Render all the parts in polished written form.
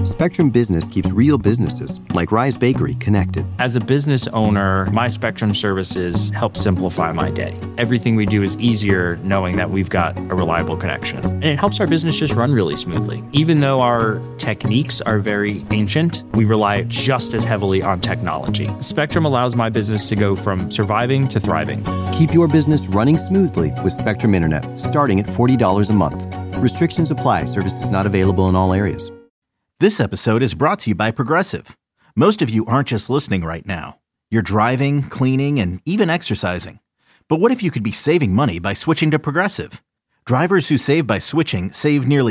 Spectrum Business keeps real businesses, like Rise Bakery, connected. As a business owner, my Spectrum services help simplify my day. Everything we do is easier knowing that we've got a reliable connection. And it helps our business just run really smoothly. Even though our techniques are very ancient, we rely just as heavily on technology. Spectrum allows my business to go from surviving to thriving. Keep your business running smoothly with Spectrum Internet, starting at $40 a month. Restrictions apply. Services not available in all areas. This episode is brought to you by Progressive. Most of you aren't just listening right now. You're driving, cleaning, and even exercising. But what if you could be saving money by switching to Progressive? Drivers who save by switching save nearly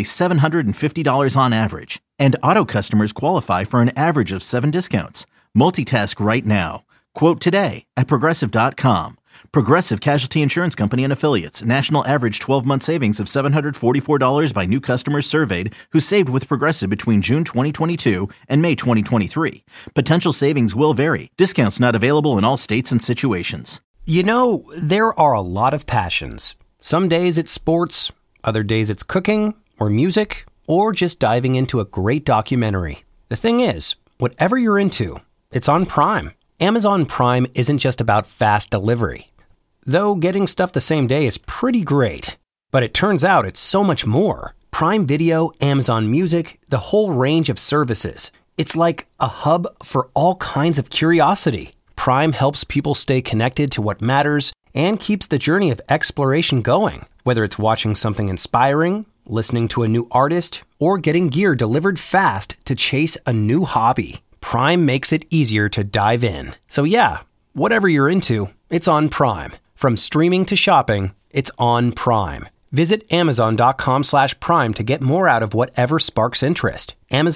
$750 on average. And auto customers qualify for an average of 7 discounts. Multitask right now. Quote today at Progressive.com. Progressive Casualty Insurance Company and Affiliates. National average 12-month savings of $744 by new customers surveyed who saved with Progressive between June 2022 and May 2023. Potential savings will vary. Discounts not available in all states and situations. You know, there are a lot of passions. Some days it's sports, other days it's cooking or music, or just diving into a great documentary. The thing is, whatever you're into, it's on Prime. Amazon Prime isn't just about fast delivery. Though getting stuff the same day is pretty great. But it turns out it's so much more. Prime Video, Amazon Music, the whole range of services. It's like a hub for all kinds of curiosity. Prime helps people stay connected to what matters and keeps the journey of exploration going. Whether it's watching something inspiring, listening to a new artist, or getting gear delivered fast to chase a new hobby. Prime makes it easier to dive in. So yeah, whatever you're into, it's on Prime. From streaming to shopping, it's on Prime. Visit Amazon.com/Prime to get more out of whatever sparks interest.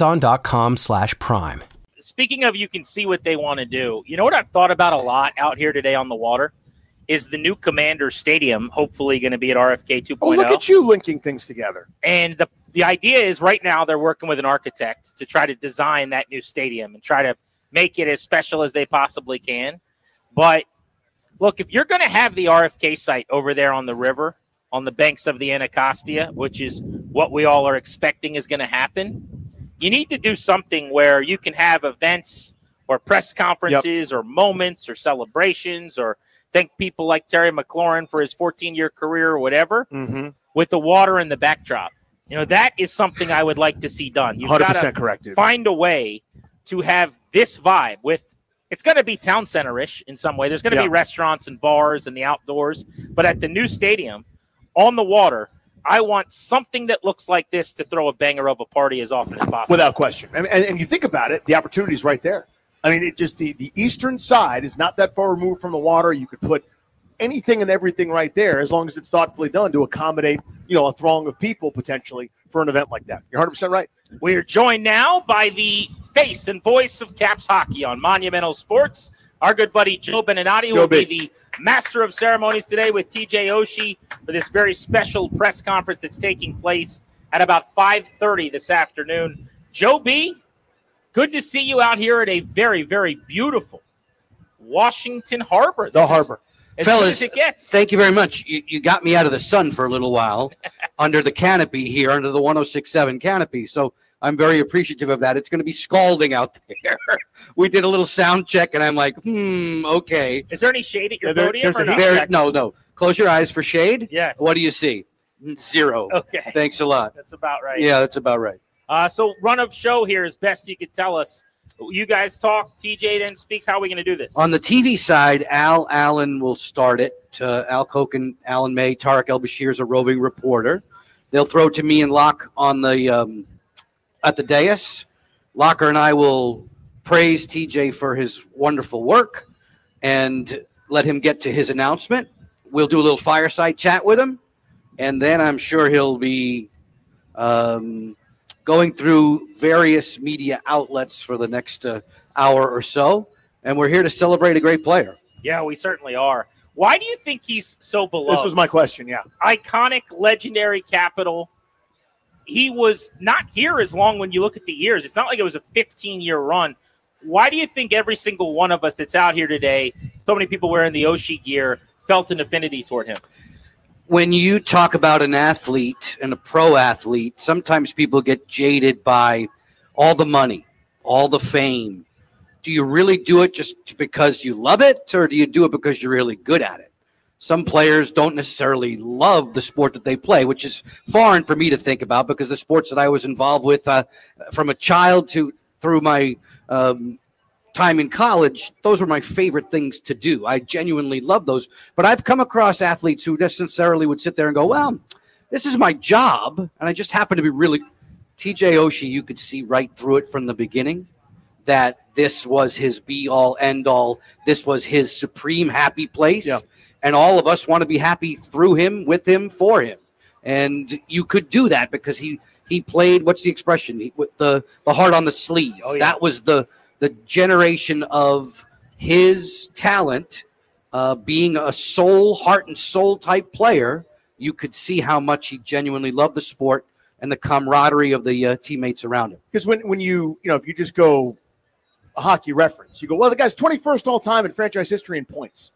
Amazon.com/Prime. Speaking of, you can see what they want to do. You know what I've thought about a lot out here today on the water? Is the new Commander Stadium hopefully going to be at RFK 2.0. Oh, look at you linking things together. And the idea is right now they're working with an architect to try to design that new stadium and try to make it as special as they possibly can. But look, if you're going to have the RFK site over there on the river, on the banks of the Anacostia, which is what we all are expecting is going to happen, you need to do something where you can have events or press conferences or moments or celebrations or thank people like Terry McLaurin for his 14-year career or whatever with the water in the backdrop. You know, that is something I would like to see done. You've 100% correct, dude. Find a way to have this vibe with – it's going to be town center-ish in some way. There's going to be restaurants and bars and the outdoors. But at the new stadium, on the water, I want something that looks like this to throw a banger of a party as often as possible. Without question. And you think about it, the opportunity is right there. I mean, it just the eastern side is not that far removed from the water. You could put anything and everything right there as long as it's thoughtfully done to accommodate, you know, a throng of people potentially for an event like that. You're 100% right. We are joined now by the face and voice of Caps hockey on Monumental Sports. Our good buddy Joe Beninati will be the master of ceremonies today with TJ Oshie for this very special press conference that's taking place at about 5:30 this afternoon. Joe B., good to see you out here at a very, very beautiful Washington Harbor. The harbor. As Fellas, good as it gets. Thank you very much. You got me out of the sun for a little while under the canopy here, under the 106.7 canopy. So I'm very appreciative of that. It's going to be scalding out there. We did a little sound check, and I'm like, okay. Is there any shade at your podium? No. Close your eyes for shade. Yes. What do you see? 0. Okay. Thanks a lot. That's about right. Yeah, that's about right. So run of show here as best you could tell us. You guys talk. TJ then speaks. How are we going to do this? On the TV side, Al Allen will start it. Al Koken, Alan May, Tarek El-Bashir is a roving reporter. They'll throw to me and Locke on the at the dais. Locker and I will praise TJ for his wonderful work and let him get to his announcement. We'll do a little fireside chat with him, and then I'm sure he'll be going through various media outlets for the next hour or so, and we're here to celebrate a great player. Yeah, we certainly are. Why do you think he's so beloved? This was my question, yeah. Iconic, legendary Capital. He was not here as long when you look at the years. It's not like it was a 15-year run. Why do you think every single one of us that's out here today, so many people wearing the Oshie gear, felt an affinity toward him? When you talk about an athlete and a pro athlete, sometimes people get jaded by all the money, all the fame. Do you really do it just because you love it, or do you do it because you're really good at it? Some players don't necessarily love the sport that they play, which is foreign for me to think about because the sports that I was involved with from a child through my time in college, those were my favorite things to do. I genuinely love those. But I've come across athletes who necessarily would sit there and go, well, this is my job, and I just happen to be really – TJ Oshie, you could see right through it from the beginning that this was his be-all, end-all. This was his supreme happy place. Yeah. And all of us want to be happy through him, with him, for him. And you could do that because he played, what's the expression, with the heart on the sleeve. Oh, yeah. That was the generation of his talent being a heart and soul type player. You could see how much he genuinely loved the sport and the camaraderie of the teammates around him. Because when you if you just go a hockey reference, you go, well, the guy's 21st all time in franchise history in points.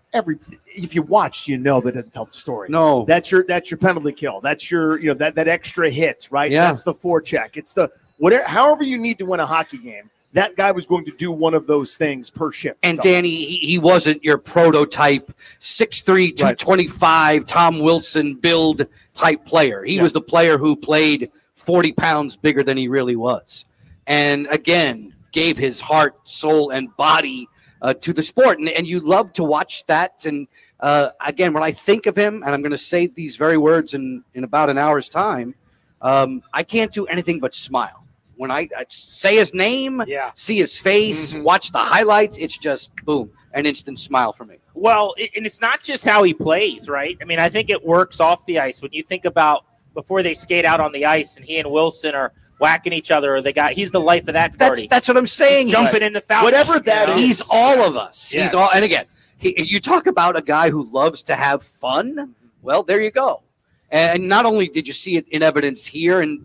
If you watch, that doesn't tell the story. No, that's your penalty kill. That's your that extra hit, right? Yeah. That's the forecheck. It's the whatever. However you need to win a hockey game, that guy was going to do one of those things per shift. And Danny, he wasn't your prototype 6'3", 225 Tom Wilson build type player. He was the player who played 40 pounds bigger than he really was, and again gave his heart, soul, and body to the sport, and you love to watch that. And again, when I think of him, and I'm going to say these very words in about an hour's time, I can't do anything but smile. When I say his name, see his face, watch the highlights, it's just, boom, an instant smile for me. Well, and it's not just how he plays, right? I mean, I think it works off the ice. When you think about before they skate out on the ice and he and Wilson are whacking each other, or he's the life of that party. That's what I'm saying. He's jumping in the foul. Whatever that is. He's all of us. Yes. He's all, and again, you talk about a guy who loves to have fun. Well, there you go. And not only did you see it in evidence here in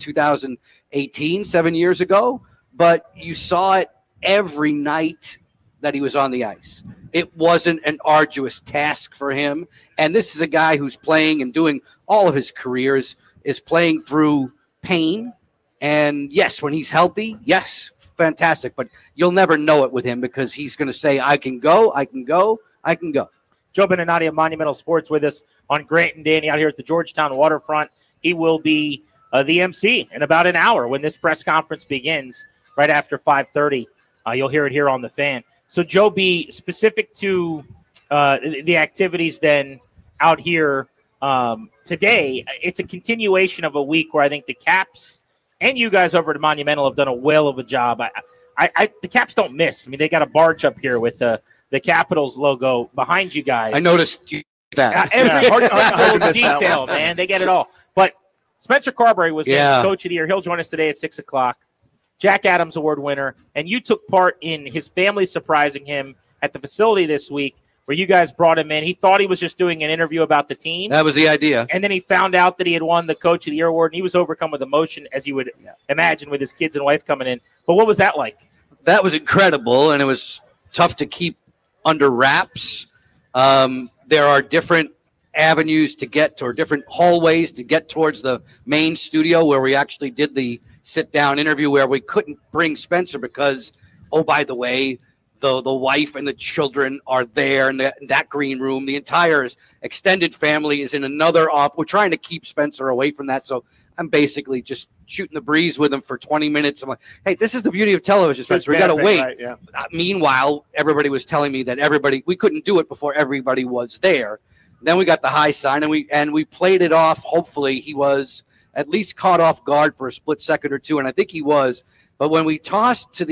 2018, 7 years ago, but you saw it every night that he was on the ice. It wasn't an arduous task for him. And this is a guy who's playing and doing all of his careers is playing through pain. And yes, when he's healthy, yes, fantastic. But you'll never know it with him because he's going to say, I can go, I can go, I can go. Joe Beninati of Monumental Sports with us on Grant and Danny out here at the Georgetown Waterfront. He will be the MC in about an hour when this press conference begins right after 5:30. You'll hear it here on The Fan. So, Joe, be specific to the activities then out here today. It's a continuation of a week where I think the Caps and you guys over at Monumental have done a whale of a job. The Caps don't miss. I mean, they got a barge up here with the Capitals logo behind you guys. I noticed that. Every single detail, man. They get it all. But Spencer Carberry was named Coach of the Year. He'll join us today at 6 o'clock. Jack Adams Award winner. And you took part in his family surprising him at the facility this week where you guys brought him in. He thought he was just doing an interview about the team. That was the idea. And then he found out that he had won the Coach of the Year award, and he was overcome with emotion, as you would imagine, with his kids and wife coming in. But what was that like? That was incredible, and it was tough to keep under wraps. There are different avenues to get to, or different hallways to get towards the main studio where we actually did the sit-down interview where we couldn't bring Spencer because, oh, by the way, the wife and the children are there in that green room. The entire extended family is in another off. We're trying to keep Spencer away from that, so I'm basically just shooting the breeze with him for 20 minutes. I'm like, hey, this is the beauty of television, Spencer. We got to wait. Right, yeah. Meanwhile, everybody was telling me that we couldn't do it before everybody was there. Then we got the high sign, and we played it off. Hopefully he was at least caught off guard for a split second or two, and I think he was. But when we tossed to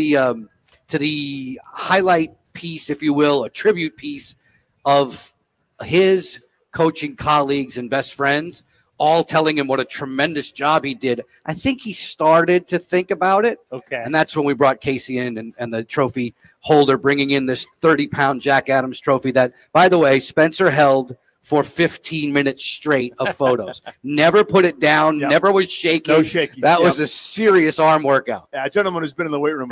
the highlight piece, if you will, a tribute piece of his coaching colleagues and best friends, all telling him what a tremendous job he did, I think he started to think about it. Okay. And that's when we brought Casey in and the trophy holder, bringing in this 30-pound Jack Adams trophy that, by the way, Spencer held for 15 minutes straight of photos. Never put it down, never was shaking. No shakies. That was a serious arm workout. Yeah, a gentleman who's been in the weight room.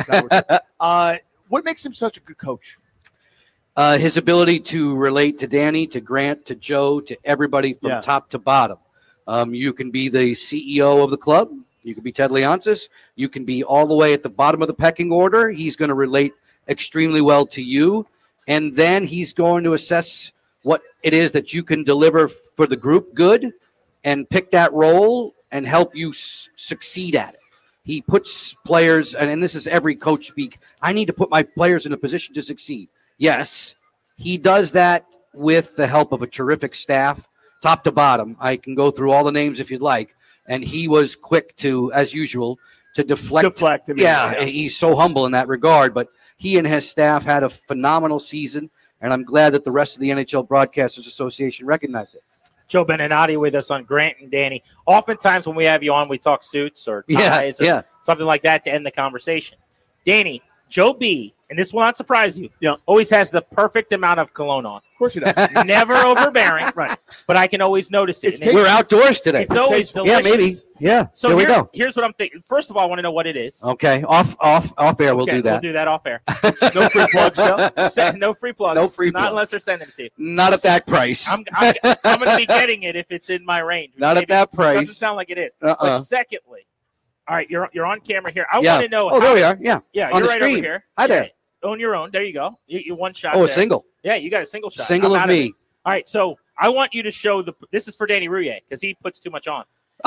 What makes him such a good coach? His ability to relate to Danny, to Grant, to Joe, to everybody from top to bottom. You can be the CEO of the club, You could be Ted Leonsis. You can be all the way at the bottom of the pecking order. He's going to relate extremely well to you. And then he's going to assess what it is that you can deliver for the group good and pick that role and help you succeed at it. He puts players, and this is every coach speak, I need to put my players in a position to succeed. Yes, he does that with the help of a terrific staff, top to bottom. I can go through all the names if you'd like. And he was quick to, as usual, to deflect him. Yeah, he's so humble in that regard. But he and his staff had a phenomenal season, and I'm glad that the rest of the NHL Broadcasters Association recognized it. Joe Beninati with us on Grant and Danny. Oftentimes when we have you on, we talk suits or ties or something like that to end the conversation. Danny, Joe B., and this will not surprise you, always has the perfect amount of cologne on. Of course he does. Never overbearing, right? But I can always notice it. We're outdoors today. It's always delicious. Yeah, maybe. Yeah. So there we go. Here's what I'm thinking. First of all, I want to know what it is. Okay. Off air. We'll do that. We'll do that off air. No free plugs, Joe. No free plugs. No free Not plugs. unless they're sending it to you. Not at that price. I'm going to be getting it if it's in my range. Not at that price. Doesn't sound like it is. But secondly, all right, you're on camera here. I want to know. Oh, there we are. Yeah. Yeah, on you're the right stream. over here. Hi there. Own your own. There you go. You one shot. Oh, a there. single. Yeah, you got a single shot. Single of me. All right, so I want you to show this is for Danny Rouillet because he puts too much on.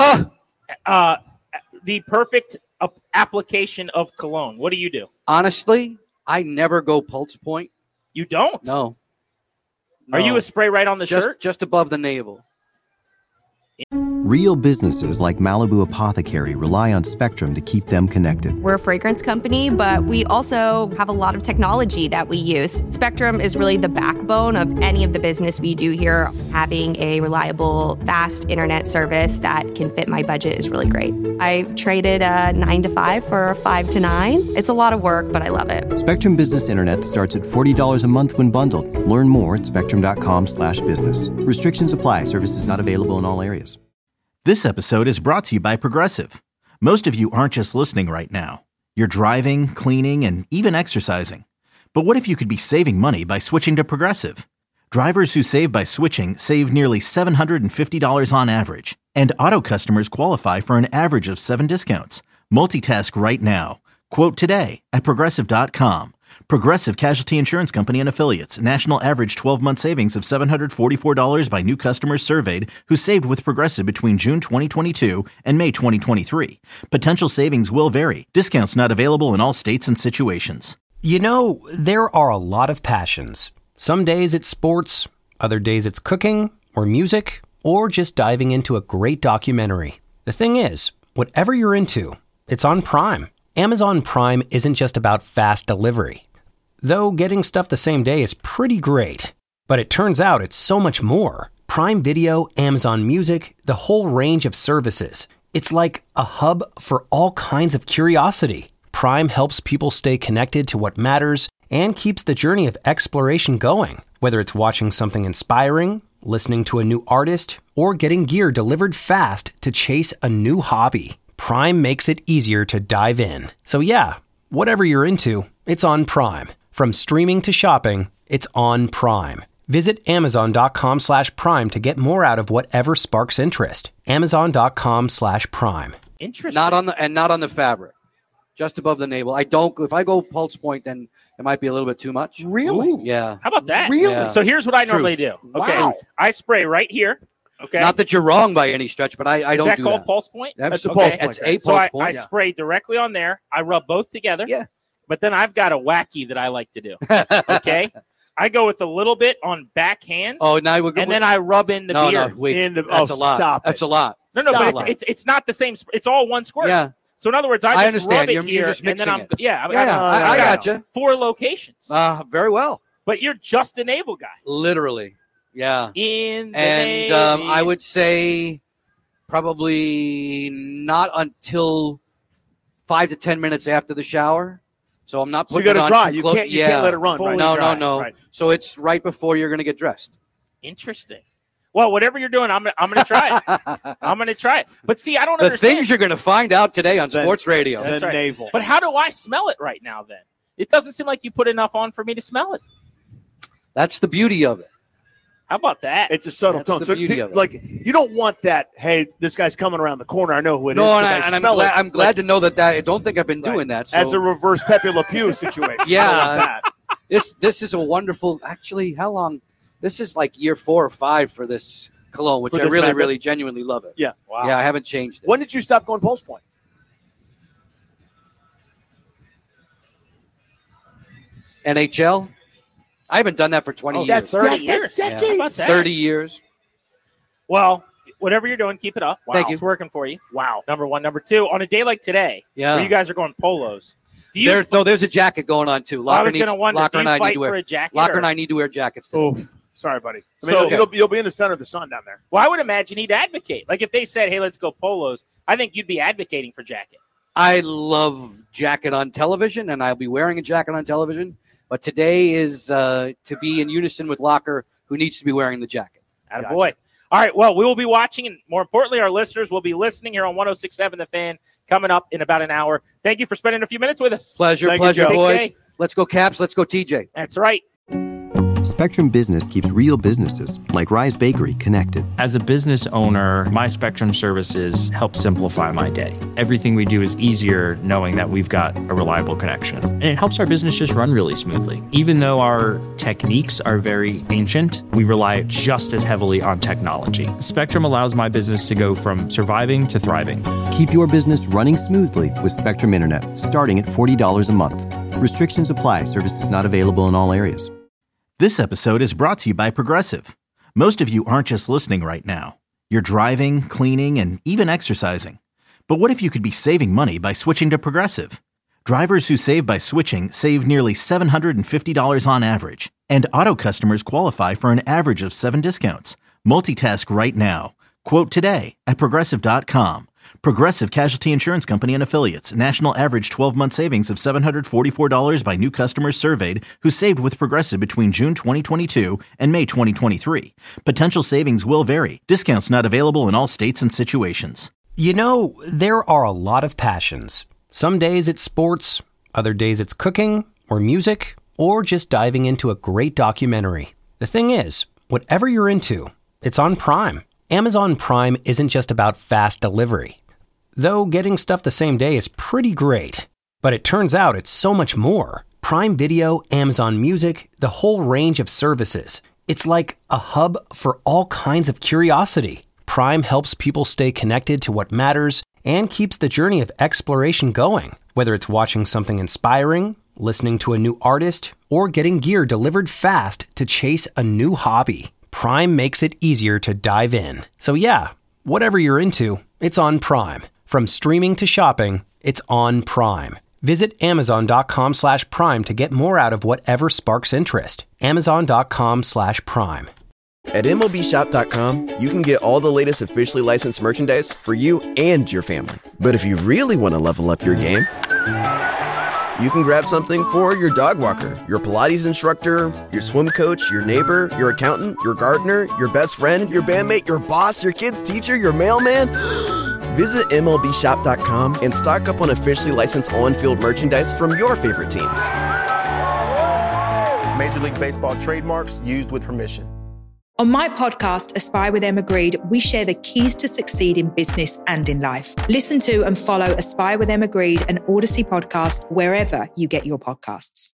The perfect application of cologne. What do you do? Honestly, I never go pulse point. You don't? No. Are you a spray right on the shirt? Just above the navel. Real businesses like Malibu Apothecary rely on Spectrum to keep them connected. We're a fragrance company, but we also have a lot of technology that we use. Spectrum is really the backbone of any of the business we do here. Having a reliable, fast internet service that can fit my budget is really great. I traded a 9 to 5 for a 5 to 9. It's a lot of work, but I love it. Spectrum Business Internet starts at $40 a month when bundled. Learn more at spectrum.com/business. Restrictions apply. Services not available in all areas. This episode is brought to you by Progressive. Most of you aren't just listening right now. You're driving, cleaning, and even exercising. But what if you could be saving money by switching to Progressive? Drivers who save by switching save nearly $750 on average. And auto customers qualify for an average of 7 discounts. Multitask right now. Quote today at Progressive.com. Progressive Casualty Insurance Company and Affiliates. National average 12-month savings of $744 by new customers surveyed who saved with Progressive between June 2022 and May 2023. Potential savings will vary. Discounts not available in all states and situations. You know, there are a lot of passions. Some days it's sports, other days it's cooking or music, or just diving into a great documentary. The thing is, whatever you're into, it's on Prime. Amazon Prime isn't just about fast delivery. Though getting stuff the same day is pretty great. But it turns out it's so much more. Prime Video, Amazon Music, the whole range of services. It's like a hub for all kinds of curiosity. Prime helps people stay connected to what matters and keeps the journey of exploration going. Whether it's watching something inspiring, listening to a new artist, or getting gear delivered fast to chase a new hobby. Prime makes it easier to dive in. So yeah, whatever you're into, it's on Prime. From streaming to shopping, it's on Prime. Visit Amazon.com/Prime to get more out of whatever sparks interest. Amazon.com/Prime. Interesting. Not on the fabric. Just above the navel. If I go pulse point, then it might be a little bit too much. Really? Ooh. Yeah. How about that? Really? Yeah. So here's what I normally do. Okay. Wow. I spray right here. Okay. Not that you're wrong by any stretch, but I don't do that. Is that called pulse point? That's the okay. pulse point. That's a So pulse I point. spray directly on there. I rub both together. Yeah. But then I've got a wacky that I like to do. Okay. I go with a little bit on backhand. Oh, now we're and then I rub in the beard. No, wait. That's a lot. Stop That's it. a lot. No, Stop but it. it's not the same. It's all one squirt. Yeah. So in other words, I I just rub understand. it You're here, just and then mixing it. I got you. 4 locations. Very well. But you're just a navel guy. Literally. Yeah. In the And Navy. I would say probably not until 5 to 10 minutes after the shower. So I'm not So you putting got it to on dry. too You close. can't let it run. Fully Right? No. Right. So it's right before you're going to get dressed. Interesting. Well, whatever you're doing, I'm gonna try it. I'm gonna try it. But see, I don't The understand. things you're going to find out today on Then- sports radio. The That's right. navel. But how do I smell it right now? Then it doesn't seem like you put enough on for me to smell it. That's the beauty of it. How about that? It's a subtle That's tone. the So, beauty of it. like, you don't want that. Hey, this guy's coming around the corner. I know who it is. No, 'cause and smell it. I'm glad to know that. I don't think I've been doing that. So. As a reverse Pepe Le Pew situation. Yeah. I don't want that. This is a wonderful. Actually, how long? This is like year 4 or 5 for this cologne, which For I this really, method? really, genuinely love it. Yeah. Wow. Yeah, I haven't changed it. When did you stop going Pulse Point? NHL? I haven't done that for 20 years. that's 30 years. That's How decades. about that? 30 years. Well, whatever you're doing, keep it up. Thank you. It's working for you. Wow. Number one. Number two, on a day like today, Yeah. where you guys are going polos, do you? There's a jacket going on too. I was going to wonder, do you fight for a jacket? Locker or- and I need to wear jackets today. Oof. Sorry, buddy. I mean, So- you'll be in the center of the sun down there. Well, I would imagine he'd advocate. Like if they said, "Hey, let's go polos," I think you'd be advocating for jacket. I love jacket on television, and I'll be wearing a jacket on television. But today is to be in unison with Locker, who needs to be wearing the jacket. Attaboy. All right. Well, we will be watching, and more importantly, our listeners will be listening here on 106.7 The Fan coming up in about an hour. Thank you for spending a few minutes with us. Pleasure, Thank you, pleasure, Joe. boys. Big day. Let's go Caps. Let's go TJ. That's right. Spectrum Business keeps real businesses, like Rise Bakery, connected. As a business owner, my Spectrum services help simplify my day. Everything we do is easier knowing that we've got a reliable connection. And it helps our business just run really smoothly. Even though our techniques are very ancient, we rely just as heavily on technology. Spectrum allows my business to go from surviving to thriving. Keep your business running smoothly with Spectrum Internet, starting at $40 a month. Restrictions apply. Services not available in all areas. This episode is brought to you by Progressive. Most of you aren't just listening right now. You're driving, cleaning, and even exercising. But what if you could be saving money by switching to Progressive? Drivers who save by switching save nearly $750 on average. And auto customers qualify for an average of 7 discounts. Multitask right now. Quote today at Progressive.com. Progressive Casualty Insurance Company and Affiliates. National average 12-month savings of $744 by new customers surveyed who saved with Progressive between June 2022 and May 2023. Potential savings will vary. Discounts not available in all states and situations. You know, there are a lot of passions. Some days it's sports, other days it's cooking or music, or just diving into a great documentary. The thing is, whatever you're into, it's on Prime. Amazon Prime isn't just about fast delivery. Though getting stuff the same day is pretty great. But it turns out it's so much more. Prime Video, Amazon Music, the whole range of services. It's like a hub for all kinds of curiosity. Prime helps people stay connected to what matters and keeps the journey of exploration going. Whether it's watching something inspiring, listening to a new artist, or getting gear delivered fast to chase a new hobby. Prime makes it easier to dive in. So yeah, whatever you're into, it's on Prime. From streaming to shopping, it's on Prime. Visit Amazon.com/Prime to get more out of whatever sparks interest. Amazon.com/Prime. At MLBshop.com, you can get all the latest officially licensed merchandise for you and your family. But if you really want to level up your game, you can grab something for your dog walker, your Pilates instructor, your swim coach, your neighbor, your accountant, your gardener, your best friend, your bandmate, your boss, your kid's teacher, your mailman. Visit MLBshop.com and stock up on officially licensed on-field merchandise from your favorite teams. Major League Baseball trademarks used with permission. On my podcast, Aspire with Emma Greed, we share the keys to succeed in business and in life. Listen to and follow Aspire with Emma Greed, an Odyssey podcast, wherever you get your podcasts.